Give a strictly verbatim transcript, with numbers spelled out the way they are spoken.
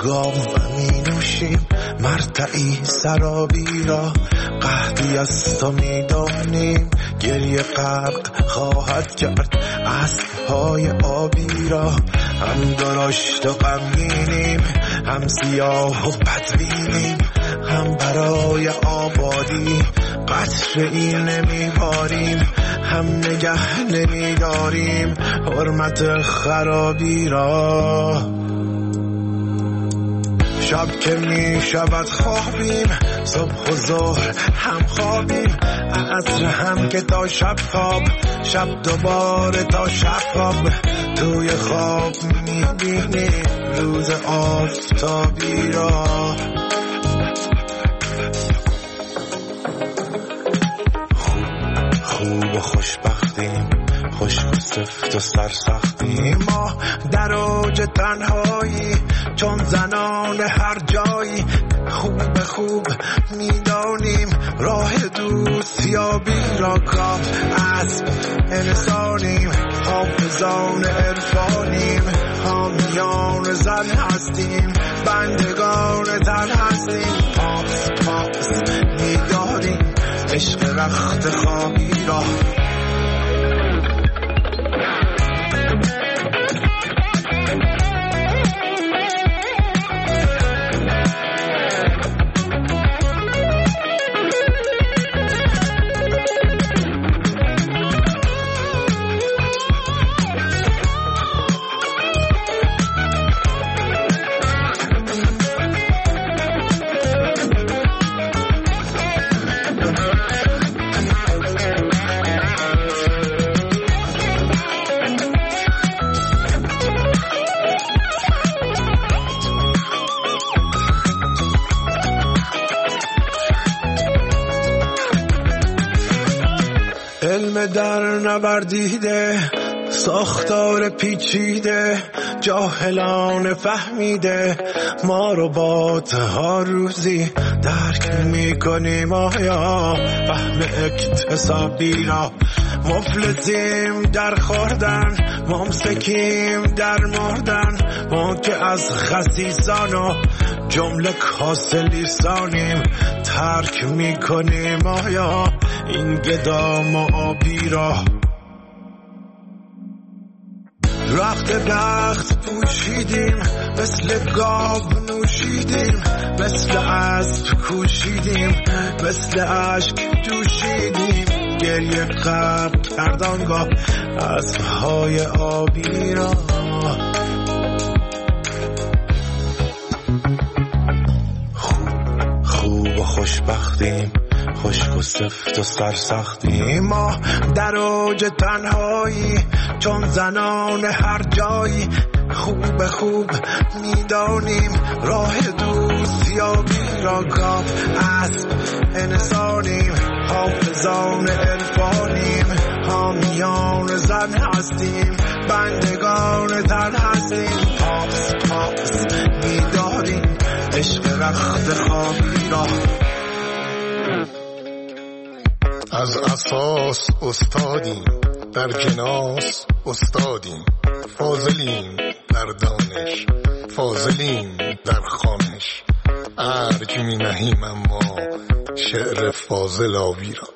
گاو می نوشیم مرتعی سرابی را قحطی از تو می دانیم گریه غرق خواهد کرد اسب‌های آبی را هم درشت و غمگینیم هم سیاه و بدبینیم هم برای آبادی قطره‌ای نمیباریم هم نگه نمیداریم حرمت خرابی را شب که می شود خوابیم صبح و ظهر هم خوابیم عصر هم که تا شب خواب شب دوباره تا شب خواب توی خواب می بینیم روز آفتابی را خوب و خوشبختیم خشک و سفت و سرسختیم ما در اوج تنهایی چون زنان هر جایی خوب خوب میدانیم راه دوستیابی را کاف اسب انسانیم حافظان عرفانیم حامیان زن هستیم بندگان تن هستیم پاس پاس میداریم عشق رخت خوابی را علم در نوردیده ساختار پیچیده جاهلان فهمیده ما رو باتها روزی درک میکنیم آیا فهم اکتسابی را مفلسیم در خوردن ممسکیم در مردن ما که از خسیسان و جمله کاسلیسانیم ترک میکنیم آیا این گدام و آبی را رخت درخت پوشیدیم مثل گاو نوشیدیم مثل اسب کوشیدیم مثل اشک جوشیدیم گریه غرق کردانگاه اسب‌های آبی را خوب خوب و خوشبختیم خشک و سفت و سرسختیم ما در اوج تنهایی چون زنان هر جایی خوب خوب میدانیم راه دوستیابی را کاف اسب انسانیم حافظان عرفانیم حامیان زن هستیم بندگان تن هستیم پاس پاس میداریم عشق رخت خوابی را از اساس استادیم در جناس استادیم فاضلیم در دانش فاضلیم در خوانش ارج می نهیم اما شعر فاضل آبی را